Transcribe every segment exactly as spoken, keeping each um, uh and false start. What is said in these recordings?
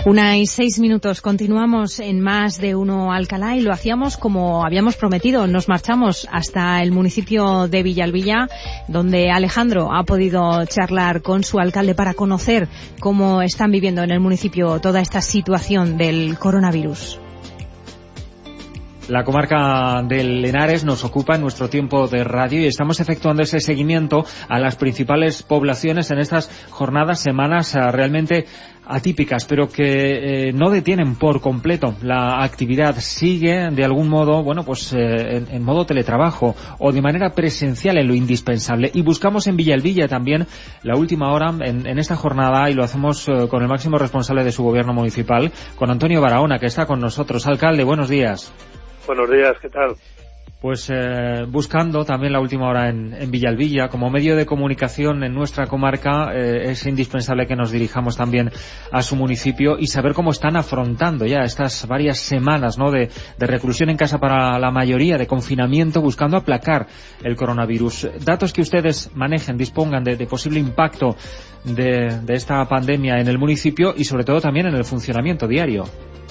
Una y seis minutos. Continuamos en Más de Uno Alcalá y lo hacíamos como habíamos prometido. Nos marchamos hasta el municipio de Villalbilla, donde Alejandro ha podido charlar con su alcalde para conocer cómo están viviendo en el municipio toda esta situación del coronavirus. La comarca del Henares nos ocupa en nuestro tiempo de radio y estamos efectuando ese seguimiento a las principales poblaciones en estas jornadas, semanas realmente atípicas, pero que eh, no detienen por completo la actividad. Sigue de algún modo, bueno, pues eh, en, en modo teletrabajo o de manera presencial en lo indispensable. Y buscamos en Villalbilla también la última hora en, en esta jornada y lo hacemos eh, con el máximo responsable de su gobierno municipal, con Antonio Barahona, que está con nosotros. Alcalde, buenos días. Buenos días, ¿qué tal? Pues eh, buscando también la última hora en, en Villalbilla. Como medio de comunicación en nuestra comarca eh, es indispensable que nos dirijamos también a su municipio y saber cómo están afrontando ya estas varias semanas, ¿no?, de, de reclusión en casa para la mayoría, de confinamiento, buscando aplacar el coronavirus. Datos que ustedes manejen, dispongan de, de posible impacto de, de esta pandemia en el municipio y sobre todo también en el funcionamiento diario.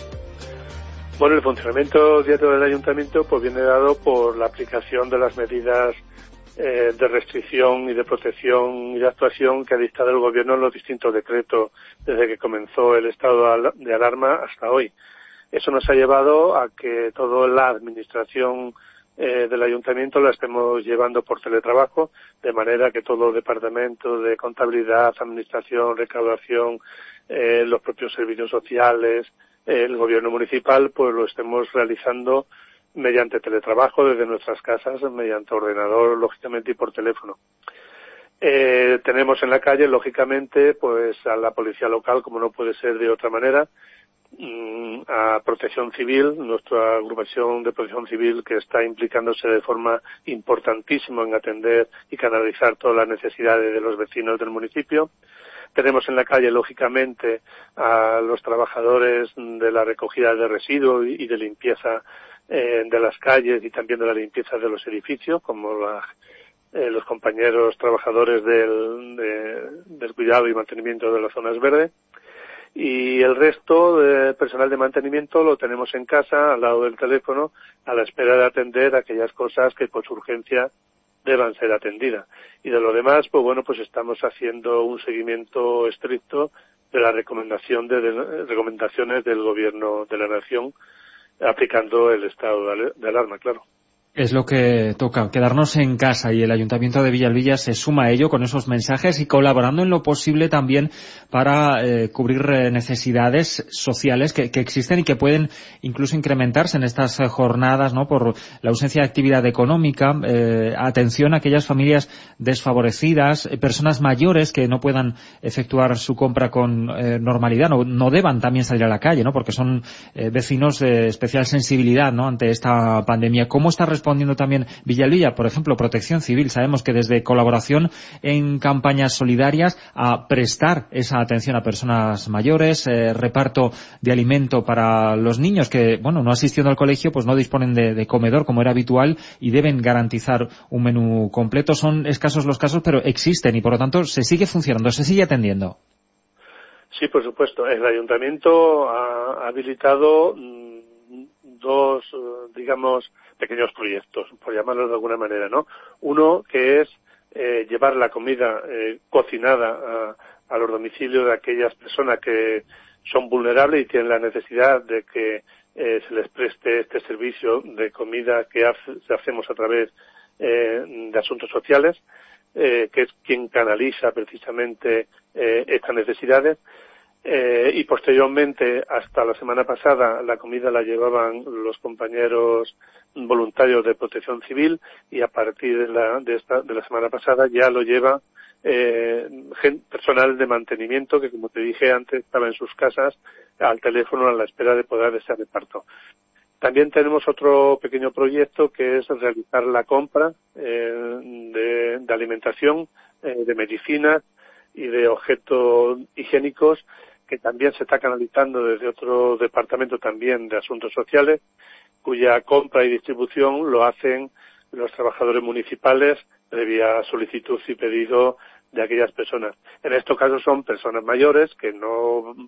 Bueno, el funcionamiento diario del ayuntamiento pues viene dado por la aplicación de las medidas eh, de restricción y de protección y de actuación que ha dictado el gobierno en los distintos decretos desde que comenzó el estado de alarma hasta hoy. Eso nos ha llevado a que toda la administración eh, del ayuntamiento la estemos llevando por teletrabajo, de manera que todo el departamento de contabilidad, administración, recaudación, eh, los propios servicios sociales, el gobierno municipal, pues lo estemos realizando mediante teletrabajo desde nuestras casas, mediante ordenador, lógicamente, y por teléfono. Eh, tenemos en la calle, lógicamente, pues a la policía local, como no puede ser de otra manera, a Protección Civil, nuestra agrupación de Protección Civil, que está implicándose de forma importantísima en atender y canalizar todas las necesidades de los vecinos del municipio. Tenemos en la calle, lógicamente, a los trabajadores de la recogida de residuos y de limpieza eh, de las calles y también de la limpieza de los edificios, como la, eh, los compañeros trabajadores del, de, del cuidado y mantenimiento de las zonas verdes. Y el resto de personal de mantenimiento lo tenemos en casa, al lado del teléfono, a la espera de atender aquellas cosas que por su urgencia deban ser atendidas. Y de lo demás, pues bueno, pues estamos haciendo un seguimiento estricto de la recomendación de, de recomendaciones del Gobierno de la Nación, aplicando el estado de, de alarma, claro. Es lo que toca, quedarnos en casa, y el Ayuntamiento de Villalbilla se suma a ello con esos mensajes y colaborando en lo posible también para eh, cubrir eh, necesidades sociales que, que existen y que pueden incluso incrementarse en estas eh, jornadas, ¿no?, por la ausencia de actividad económica, eh, atención a aquellas familias desfavorecidas, eh, personas mayores que no puedan efectuar su compra con eh, normalidad, no, no deban también salir a la calle, ¿no?, porque son eh, vecinos de especial sensibilidad, ¿no?, ante esta pandemia. ¿Cómo está respondiendo también Villalbilla? Por ejemplo, Protección Civil. Sabemos que desde colaboración en campañas solidarias a prestar esa atención a personas mayores, eh, reparto de alimento para los niños que, bueno, no asistiendo al colegio, pues no disponen de, de comedor como era habitual y deben garantizar un menú completo. Son escasos los casos, pero existen y por lo tanto se sigue funcionando, se sigue atendiendo. Sí, por supuesto. El ayuntamiento ha habilitado dos, digamos, pequeños proyectos, por llamarlos de alguna manera, ¿no? Uno que es eh, llevar la comida eh, cocinada a, a los domicilios de aquellas personas que son vulnerables y tienen la necesidad de que eh, se les preste este servicio de comida que hace, hacemos a través eh, de asuntos sociales, eh, que es quien canaliza precisamente eh, estas necesidades. Eh, y posteriormente, hasta la semana pasada, la comida la llevaban los compañeros voluntarios de Protección Civil y a partir de la, de esta, de la semana pasada ya lo lleva eh, gente, personal de mantenimiento que, como te dije antes, estaba en sus casas al teléfono a la espera de poder ese reparto. También tenemos otro pequeño proyecto que es realizar la compra eh, de, de alimentación, eh, de medicinas y de objetos higiénicos, que también se está canalizando desde otro departamento también de asuntos sociales, cuya compra y distribución lo hacen los trabajadores municipales previa solicitud y pedido de aquellas personas. En estos casos son personas mayores que no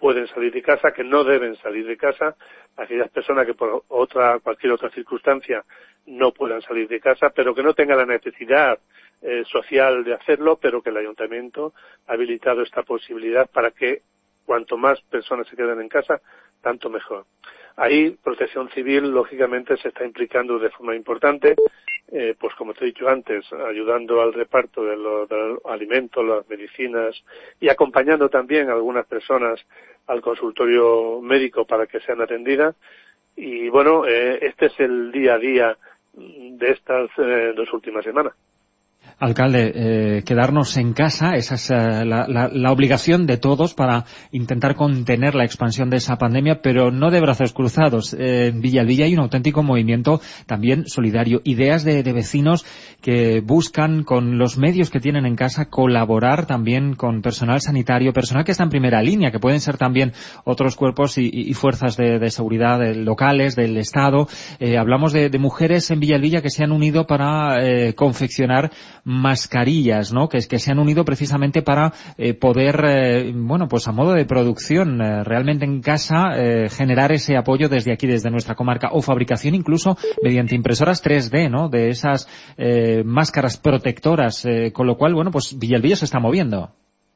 pueden salir de casa, que no deben salir de casa, aquellas personas que por otra cualquier otra circunstancia no puedan salir de casa, pero que no tengan la necesidad eh, social de hacerlo, pero que el ayuntamiento ha habilitado esta posibilidad para que cuanto más personas se queden en casa, tanto mejor. Ahí Protección Civil, lógicamente, se está implicando de forma importante, eh, pues como te he dicho antes, ayudando al reparto de los, de los alimentos, las medicinas y acompañando también a algunas personas al consultorio médico para que sean atendidas. Y bueno, eh, este es el día a día de estas eh, dos últimas semanas. Alcalde, eh, quedarnos en casa, esa es eh, la, la, la obligación de todos para intentar contener la expansión de esa pandemia, pero no de brazos cruzados. Eh, en Villalbilla hay un auténtico movimiento también solidario, ideas de, de vecinos que buscan con los medios que tienen en casa colaborar también con personal sanitario, personal que está en primera línea, que pueden ser también otros cuerpos y, y fuerzas de, de seguridad de, locales, del Estado. Eh, hablamos de, de mujeres en Villalbilla que se han unido para eh, confeccionar mascarillas, ¿no? Que, que se han unido precisamente para eh, poder, eh, bueno, pues a modo de producción, eh, realmente en casa, eh, generar ese apoyo desde aquí, desde nuestra comarca, o fabricación incluso mediante impresoras tres D, ¿no? De esas eh, máscaras protectoras, eh, con lo cual, bueno, pues Villalbilla se está moviendo.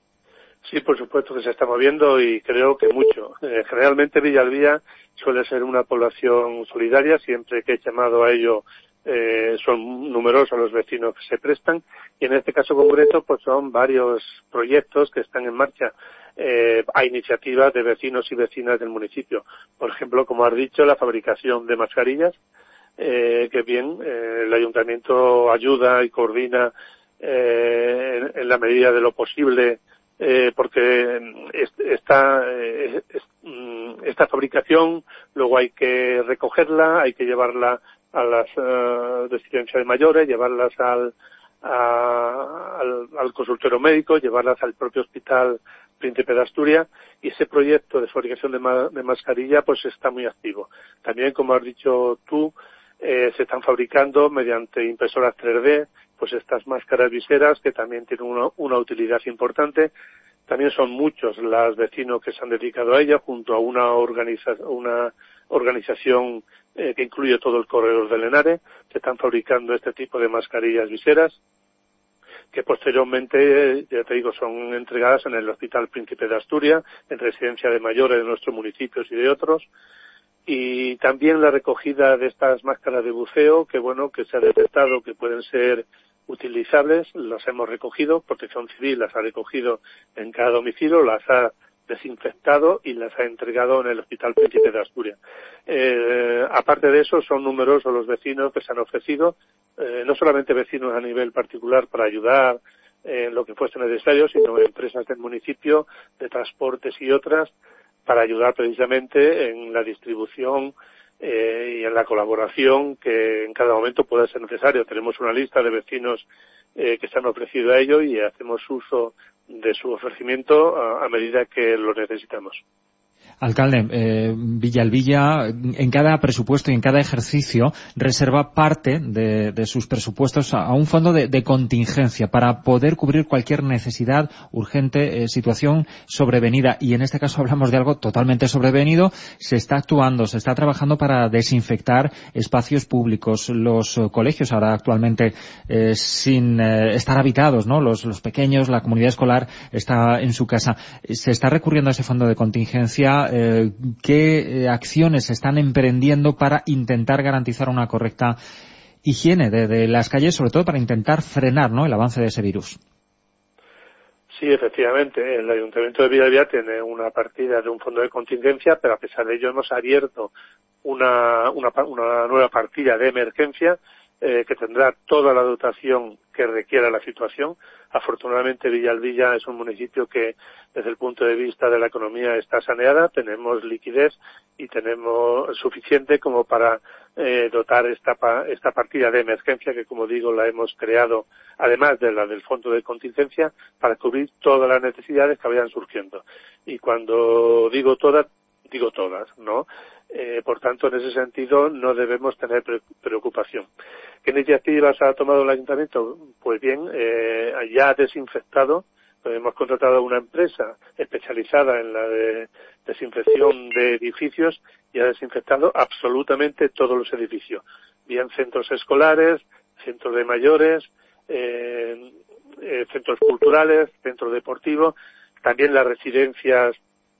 Sí, por supuesto que se está moviendo y creo que mucho. Eh, generalmente Villalbilla suele ser una población solidaria, siempre que he llamado a ello Eh, son numerosos los vecinos que se prestan y en este caso concreto pues son varios proyectos que están en marcha eh, a iniciativa de vecinos y vecinas del municipio. Por ejemplo, como has dicho, la fabricación de mascarillas, eh, que bien eh, el ayuntamiento ayuda y coordina eh, en, en la medida de lo posible, eh, porque esta, eh, esta fabricación luego hay que recogerla, hay que llevarla a las uh, residencias de mayores, llevarlas al, a, al, al consultorio médico, llevarlas al propio hospital Príncipe de Asturias, y ese proyecto de fabricación de, ma de mascarilla pues está muy activo. También, como has dicho tú, eh, se están fabricando mediante impresoras tres D pues estas máscaras viseras que también tienen una, una utilidad importante. También son muchos los vecinos que se han dedicado a ella, junto a una, organiza una organización eh, que incluye todo el corredor del Henares. Se están fabricando este tipo de mascarillas viseras, que posteriormente, ya te digo, son entregadas en el Hospital Príncipe de Asturias, en residencia de mayores de nuestros municipios y de otros. Y también la recogida de estas máscaras de buceo, que bueno, que se ha detectado que pueden ser utilizables, las hemos recogido, Protección Civil las ha recogido en cada domicilio, las ha desinfectado y las ha entregado en el Hospital Príncipe de Asturias. Eh, aparte de eso, son numerosos los vecinos que se han ofrecido, eh, no solamente vecinos a nivel particular para ayudar en lo que fuese necesario, sino empresas del municipio, de transportes y otras, para ayudar precisamente en la distribución eh, y en la colaboración que en cada momento pueda ser necesario. Tenemos una lista de vecinos eh, que se han ofrecido a ello y hacemos uso de su ofrecimiento a, a medida que lo necesitamos. Alcalde, eh, Villalbilla en cada presupuesto y en cada ejercicio reserva parte de, de sus presupuestos a, a un fondo de, de contingencia para poder cubrir cualquier necesidad urgente, eh, situación sobrevenida, y en este caso hablamos de algo totalmente sobrevenido. Se está actuando, se está trabajando para desinfectar espacios públicos, los uh, colegios ahora actualmente eh, sin eh, estar habitados, ¿no? Los, los pequeños, la comunidad escolar está en su casa. Se está recurriendo a ese fondo de contingencia. Eh, ¿Qué eh, acciones se están emprendiendo para intentar garantizar una correcta higiene de, de las calles, sobre todo para intentar frenar, ¿no?, el avance de ese virus? Sí, efectivamente, el Ayuntamiento de Villalbilla tiene una partida de un fondo de contingencia, pero a pesar de ello hemos abierto una, una, una nueva partida de emergencia eh, que tendrá toda la dotación que requiera la situación. Afortunadamente Villalbilla es un municipio que desde el punto de vista de la economía está saneada, tenemos liquidez y tenemos suficiente como para eh, dotar esta, esta partida de emergencia que, como digo, la hemos creado, además de la del fondo de contingencia, para cubrir todas las necesidades que vayan surgiendo. Y cuando digo todas, digo todas, ¿no? Eh, por tanto, en ese sentido, no debemos tener preocupación. ¿Qué iniciativas ha tomado el Ayuntamiento? Pues bien, eh, ya ha desinfectado Pues hemos contratado a una empresa especializada en la de desinfección de edificios y ha desinfectado absolutamente todos los edificios, bien centros escolares, centros de mayores, eh, eh, centros culturales, centros deportivos, también las residencias,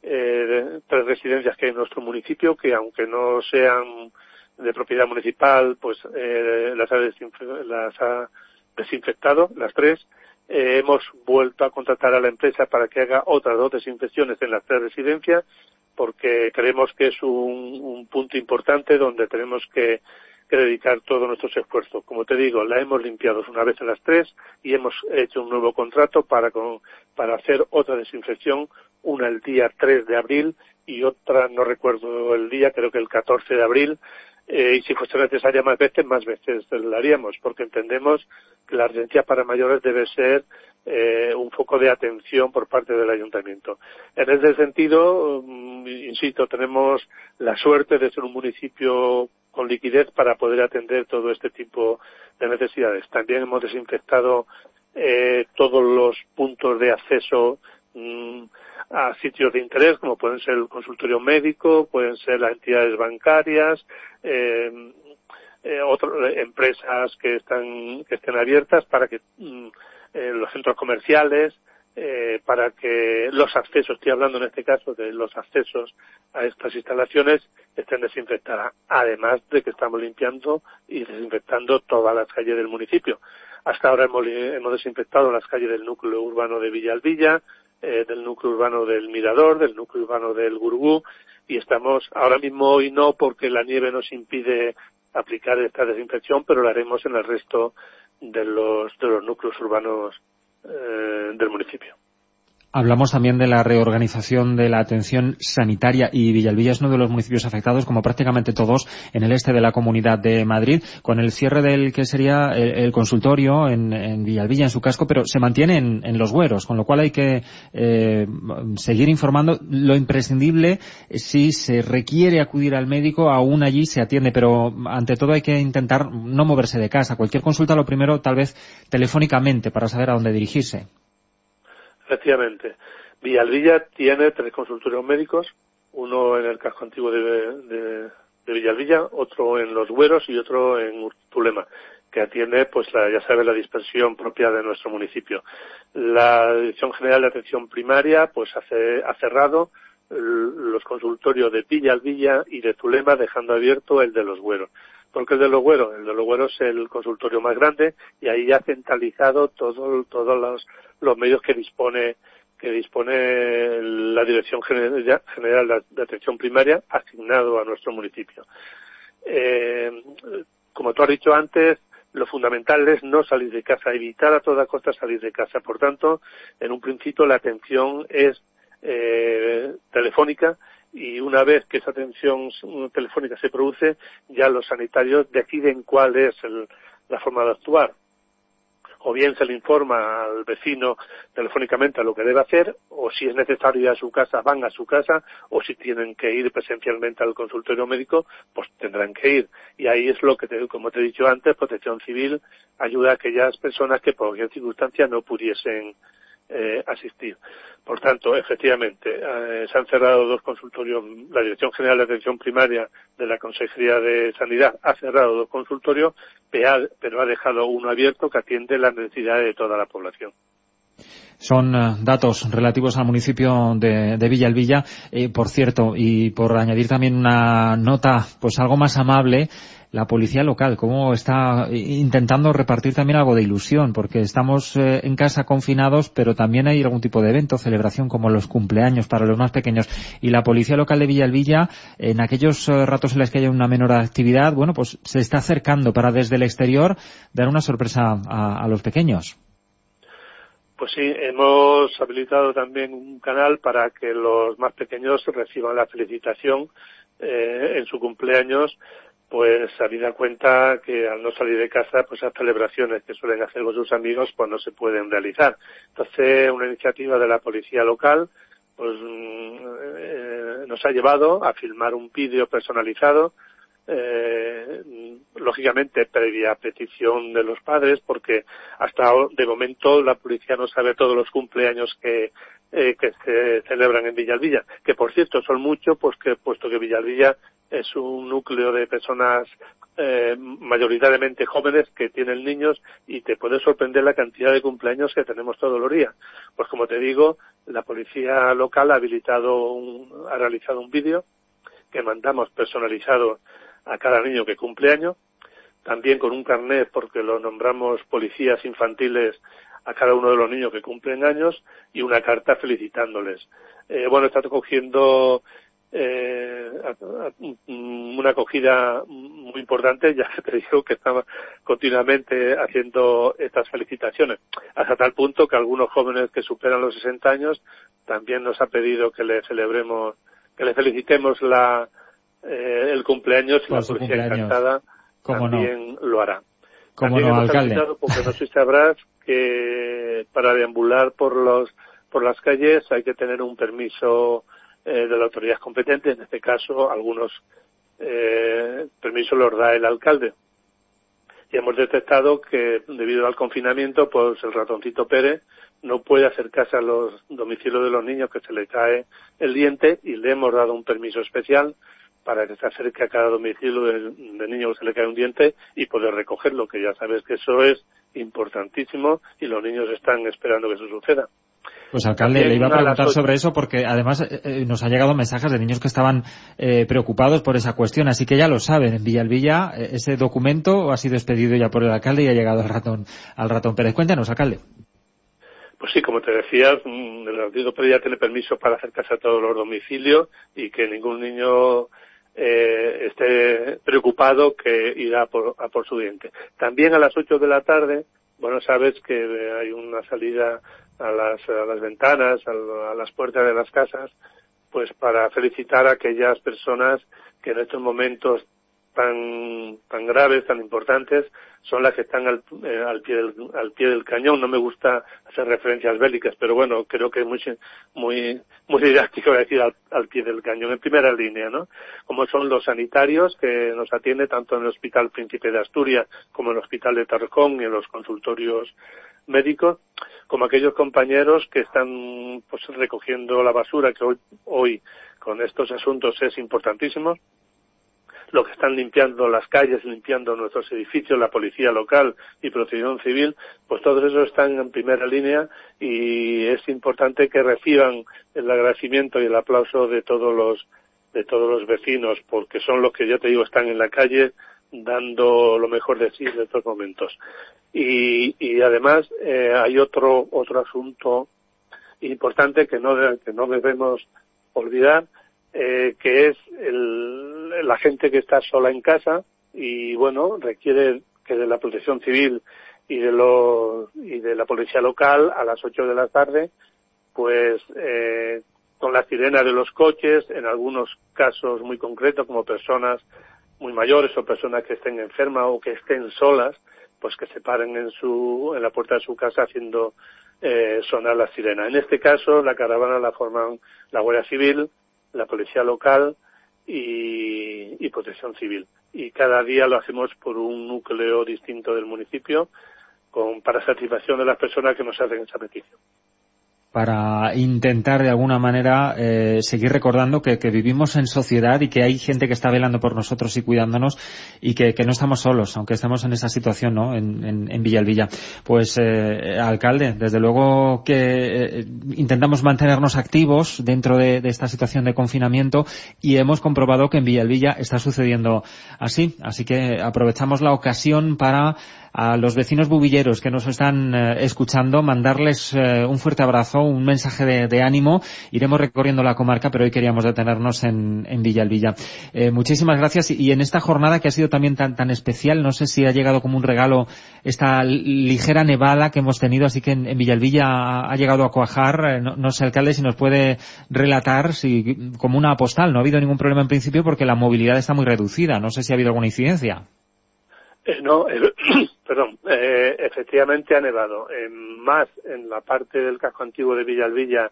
eh, tres residencias que hay en nuestro municipio, que aunque no sean de propiedad municipal, pues eh, las, ha desinfe- las ha desinfectado, las tres. Eh, hemos vuelto a contratar a la empresa para que haga otras dos desinfecciones en las tres residencias, porque creemos que es un, un punto importante donde tenemos que, que dedicar todos nuestros esfuerzos. Como te digo, la hemos limpiado una vez en las tres y hemos hecho un nuevo contrato para, con, para hacer otra desinfección, una el día tres de abril y otra, no recuerdo el día, creo que el catorce de abril, eh, y si fuese necesaria más veces, más veces la haríamos, porque entendemos que la residencia para mayores debe ser eh, un foco de atención por parte del ayuntamiento. En ese sentido, um, insisto, tenemos la suerte de ser un municipio con liquidez para poder atender todo este tipo de necesidades. También hemos desinfectado eh, todos los puntos de acceso um, a sitios de interés, como pueden ser el consultorio médico, pueden ser las entidades bancarias, eh, eh, otras empresas que están que estén abiertas para que mm, eh, los centros comerciales, eh, para que los accesos, estoy hablando en este caso de los accesos a estas instalaciones, estén desinfectadas, además de que estamos limpiando y desinfectando todas las calles del municipio. Hasta ahora hemos, hemos desinfectado las calles del núcleo urbano de Villalbilla, eh, del núcleo urbano del Mirador, del núcleo urbano del Gurgú, y estamos ahora mismo hoy no, porque la nieve nos impide aplicar esta desinfección, pero lo haremos en el resto de los de los núcleos urbanos eh, del municipio. Hablamos también de la reorganización de la atención sanitaria y Villalbilla es uno de los municipios afectados, como prácticamente todos, en el este de la Comunidad de Madrid, con el cierre del que sería el, el consultorio en, en Villalbilla, en su casco, pero se mantiene en, en Los Güeros, con lo cual hay que eh, seguir informando. Lo imprescindible, si se requiere acudir al médico, aún allí se atiende, pero ante todo hay que intentar no moverse de casa. Cualquier consulta, lo primero, tal vez telefónicamente, para saber a dónde dirigirse. Efectivamente. Villalbilla tiene tres consultorios médicos, uno en el casco antiguo de, de, de Villalbilla, otro en Los Güeros y otro en Urtulema, que atiende, pues la, ya sabes, la dispersión propia de nuestro municipio. La Dirección General de Atención Primaria pues hace, ha cerrado los consultorios de Villalbilla y de Zulema, dejando abierto el de Los Güeros. ¿Por qué el de Los Güeros? El de Los Güeros es el consultorio más grande y ahí ya ha centralizado todo, todos los, los medios que dispone que dispone la Dirección General, General de Atención Primaria asignado a nuestro municipio. Eh, como tú has dicho antes, lo fundamental es no salir de casa, evitar a toda costa salir de casa. Por tanto, en un principio la atención es eh, telefónica, y una vez que esa atención telefónica se produce, ya los sanitarios deciden cuál es el, la forma de actuar. O bien se le informa al vecino telefónicamente a lo que debe hacer, o si es necesario ir a su casa, van a su casa, o si tienen que ir presencialmente al consultorio médico, pues tendrán que ir. Y ahí es lo que, te, como te he dicho antes, Protección Civil ayuda a aquellas personas que por cualquier circunstancia no pudiesen eh, asistir. Por tanto, efectivamente, eh, se han cerrado dos consultorios. La Dirección General de Atención Primaria de la Consejería de Sanidad ha cerrado dos consultorios, pero ha dejado uno abierto que atiende las necesidades de toda la población. Son uh, datos relativos al municipio de, de Villalbilla. Eh, por cierto, y por añadir también una nota pues algo más amable, la policía local, cómo está intentando repartir también algo de ilusión, porque estamos eh, en casa confinados, pero también hay algún tipo de evento, celebración, como los cumpleaños para los más pequeños. Y la policía local de Villalbilla, en aquellos eh, ratos en los que haya una menor actividad, bueno, pues se está acercando para desde el exterior dar una sorpresa a, a los pequeños. Pues sí, hemos habilitado también un canal para que los más pequeños reciban la felicitación eh, en su cumpleaños, pues habida cuenta que al no salir de casa, pues las celebraciones que suelen hacer con sus amigos, pues no se pueden realizar. Entonces, una iniciativa de la policía local, pues eh, nos ha llevado a filmar un vídeo personalizado, eh, lógicamente previa petición de los padres, porque hasta de momento la policía no sabe todos los cumpleaños que eh, que se celebran en Villalbilla, que por cierto son muchos, pues que puesto que Villalbilla es un núcleo de personas eh, mayoritariamente jóvenes que tienen niños, y te puede sorprender la cantidad de cumpleaños que tenemos todos los días. Pues como te digo, la policía local ha habilitado un, ha realizado un vídeo que mandamos personalizado a cada niño que cumple años, también con un carnet, porque lo nombramos policías infantiles a cada uno de los niños que cumplen años, y una carta felicitándoles. Eh, bueno, está cogiendo eh, una acogida muy importante, ya que te digo que estaba continuamente haciendo estas felicitaciones, hasta tal punto que algunos jóvenes que superan los sesenta años también nos ha pedido que le celebremos, que le felicitemos la eh, el cumpleaños, y la policía encantada también no? lo hará. Como también no, hemos alcalde. Porque no sé si sabrás que para deambular por los por las calles hay que tener un permiso eh, de la autoridad competente. En este caso, algunos eh, permisos los da el alcalde. Y hemos detectado que, debido al confinamiento, pues el ratoncito Pérez no puede acercarse a los domicilios de los niños, que se le cae el diente, y le hemos dado un permiso especial para que se acerque a cada domicilio de, de niño que se le cae un diente y poder recogerlo, que ya sabes que eso es importantísimo y los niños están esperando que eso suceda. Pues alcalde, le iba a preguntar sobre eso porque además eh, nos han llegado mensajes de niños que estaban eh, preocupados por esa cuestión, así que ya lo saben, en Villalbilla eh, ese documento ha sido expedido ya por el alcalde y ha llegado al ratón, al ratón Pérez. Cuéntanos, alcalde. Pues sí, como te decía, el ratón Pérez ya tiene permiso para acercarse a todos los domicilios y que ningún niño Eh, esté preocupado que irá por, a por su diente. También a las ocho de la tarde, bueno, sabes que hay una salida a las, a las ventanas, a, a las puertas de las casas, pues para felicitar a aquellas personas que en estos momentos tan tan graves, tan importantes, son las que están al, eh, al pie del, al pie del cañón. No me gusta hacer referencias bélicas, pero bueno, creo que es muy muy muy didáctico decir al, al pie del cañón, en primera línea, ¿no? Como son los sanitarios que nos atienden tanto en el Hospital Príncipe de Asturias como en el Hospital de Torrejón y en los consultorios médicos, como aquellos compañeros que están pues recogiendo la basura, que hoy hoy con estos asuntos es importantísimo. Lo que están limpiando las calles, limpiando nuestros edificios, la policía local y protección civil, pues todos esos están en primera línea, y es importante que reciban el agradecimiento y el aplauso de todos los de todos los vecinos, porque son los que, ya te digo, están en la calle dando lo mejor de sí en estos momentos. Y, y además eh, hay otro otro asunto importante que no que no debemos olvidar, eh, que es el, la gente que está sola en casa y bueno requiere que de la Protección Civil y de los y de la policía local a las ocho de la tarde, pues eh, con la sirena de los coches, en algunos casos muy concretos como personas muy mayores o personas que estén enfermas o que estén solas, pues que se paren en su en la puerta de su casa haciendo eh, sonar la sirena. En este caso la caravana la forman la Guardia Civil, la policía local y, y protección civil. Y cada día lo hacemos por un núcleo distinto del municipio con para satisfacción de las personas que nos hacen esa petición. Para intentar de alguna manera eh, seguir recordando que, que vivimos en sociedad y que hay gente que está velando por nosotros y cuidándonos y que, que no estamos solos, aunque estemos en esa situación, ¿no? En, en, en Villalbilla. Pues, eh, alcalde, desde luego que eh, intentamos mantenernos activos dentro de, de esta situación de confinamiento y hemos comprobado que en Villalbilla está sucediendo así. Así que aprovechamos la ocasión para a los vecinos bubilleros que nos están eh, escuchando, mandarles eh, un fuerte abrazo, un mensaje de, de ánimo. Iremos recorriendo la comarca, pero hoy queríamos detenernos en, en Villalbilla. Eh, muchísimas gracias. Y en esta jornada que ha sido también tan, tan especial, no sé si ha llegado como un regalo esta ligera nevada que hemos tenido, así que en, en Villalbilla ha, ha llegado a cuajar. Eh, no, no sé, alcalde, si nos puede relatar si como una postal. No ha habido ningún problema en principio porque la movilidad está muy reducida. No sé si ha habido alguna incidencia. Eh, no, eh, perdón, eh, efectivamente ha nevado, eh, más en la parte del casco antiguo de Villalbilla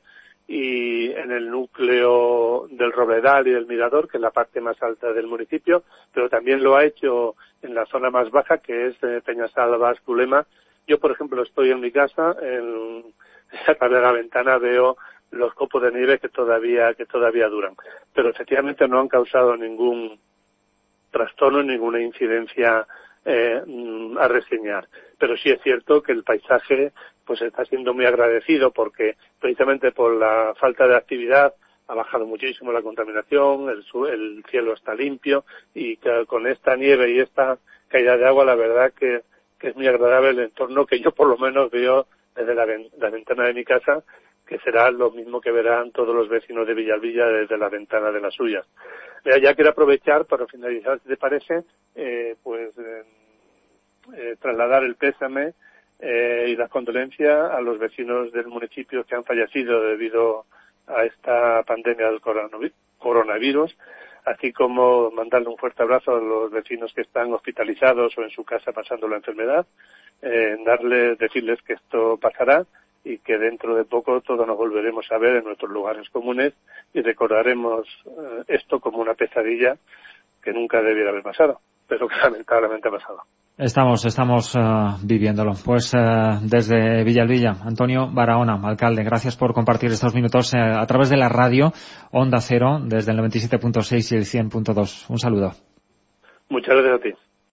y en el núcleo del Robledal y del Mirador, que es la parte más alta del municipio, pero también lo ha hecho en la zona más baja, que es eh, Peñasalvas, Zulema. Yo, por ejemplo, estoy en mi casa, en, a través de la ventana veo los copos de nieve que todavía que todavía duran, pero efectivamente no han causado ningún trastorno, ninguna incidencia eh, a reseñar. Pero sí es cierto que el paisaje pues está siendo muy agradecido, porque precisamente por la falta de actividad ha bajado muchísimo la contaminación, el, el cielo está limpio, y que con esta nieve y esta caída de agua, la verdad que, que es muy agradable el entorno que yo por lo menos veo desde la, la ventana de mi casa, que será lo mismo que verán todos los vecinos de Villalbilla desde la ventana de las suyas. Mira, ya quiero aprovechar para finalizar, si te parece, eh, pues eh, eh, trasladar el pésame eh, y las condolencias a los vecinos del municipio que han fallecido debido a esta pandemia del coronavirus, así como mandarle un fuerte abrazo a los vecinos que están hospitalizados o en su casa pasando la enfermedad, eh, darles, decirles que esto pasará y que dentro de poco todos nos volveremos a ver en nuestros lugares comunes y recordaremos eh, esto como una pesadilla que nunca debiera haber pasado, pero que lamentablemente ha pasado. Estamos, estamos uh, viviéndolo. Pues uh, desde Villalbilla, Antonio Barahona, alcalde, gracias por compartir estos minutos uh, a través de la radio Onda Cero, desde el noventa y siete punto seis y el cien punto dos. Un saludo. Muchas gracias a ti.